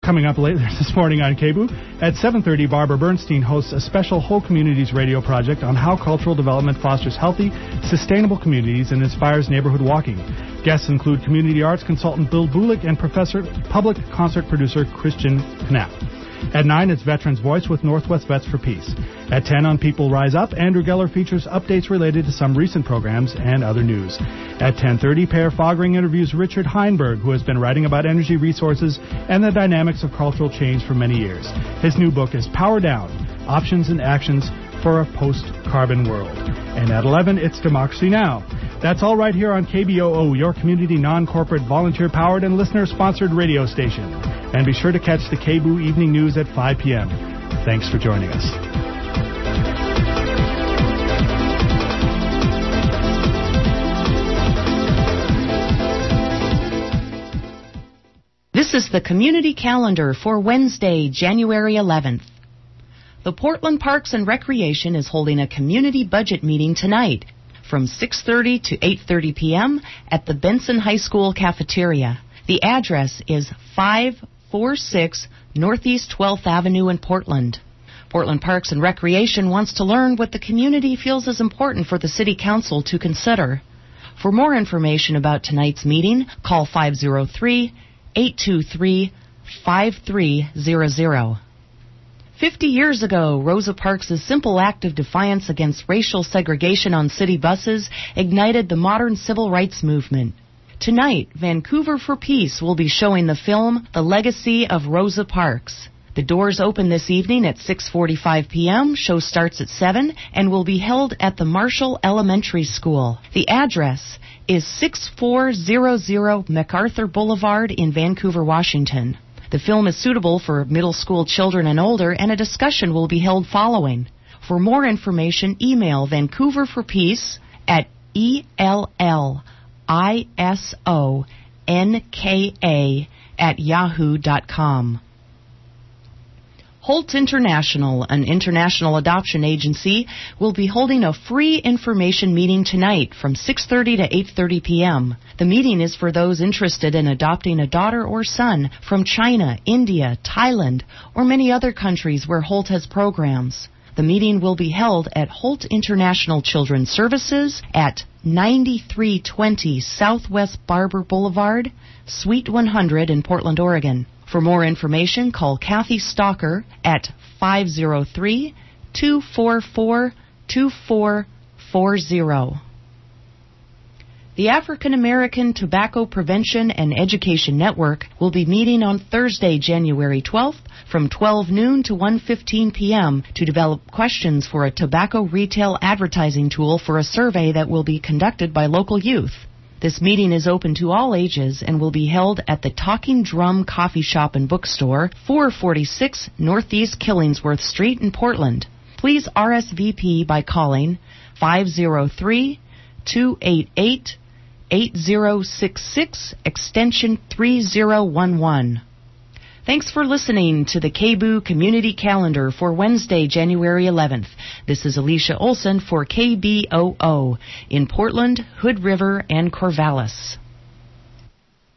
Coming up later this morning on KBOO, at 7:30, Barbara Bernstein hosts a special Whole Communities radio project on how cultural development fosters healthy, sustainable communities and inspires neighborhood walking. Guests include community arts consultant Bill Bulick and public concert producer Christian Knapp. At 9, it's Veterans Voice with Northwest Vets for Peace. At 10 on People Rise Up, Andrew Geller features updates related to some recent programs and other news. At 10:30, Per Fogring interviews Richard Heinberg, who has been writing about energy resources and the dynamics of cultural change for many years. His new book is Power Down, Options and Actions for a Post-Carbon World. And at 11, it's Democracy Now! That's all right here on KBOO, your community non-corporate, volunteer-powered, and listener-sponsored radio station. And be sure to catch the KBOO Evening News at 5 p.m. Thanks for joining us. This is the community calendar for Wednesday, January 11th. The Portland Parks and Recreation is holding a community budget meeting tonight from 6:30 to 8:30 p.m. at the Benson High School cafeteria. The address is 546 Northeast 12th Avenue in Portland. Portland Parks and Recreation wants to learn what the community feels is important for the City Council to consider. For more information about tonight's meeting, call 503-823-5300. 50 years ago, Rosa Parks' simple act of defiance against racial segregation on city buses ignited the modern civil rights movement. Tonight, Vancouver for Peace will be showing the film The Legacy of Rosa Parks. The doors open this evening at 6:45 p.m., show starts at 7, and will be held at the Marshall Elementary School. The address is 6400 MacArthur Boulevard in Vancouver, Washington. The film is suitable for middle school children and older, and a discussion will be held following. For more information, email Vancouver for Peace at ELLISONKA@yahoo.com. Holt International, an international adoption agency, will be holding a free information meeting tonight from 6:30 to 8:30 p.m. The meeting is for those interested in adopting a daughter or son from China, India, Thailand, or many other countries where Holt has programs. The meeting will be held at Holt International Children's Services at 9320 Southwest Barber Boulevard, Suite 100 in Portland, Oregon. For more information, call Kathy Stalker at 503-244-2440. The African American Tobacco Prevention and Education Network will be meeting on Thursday, January 12th from 12 noon to 1:15 p.m. to develop questions for a tobacco retail advertising tool for a survey that will be conducted by local youth. This meeting is open to all ages and will be held at the Talking Drum Coffee Shop and Bookstore, 446 Northeast Killingsworth Street in Portland. Please RSVP by calling 503-288-8066, extension 3011. Thanks for listening to the KBOO Community Calendar for Wednesday, January 11th. This is Alicia Olson for KBOO in Portland, Hood River, and Corvallis.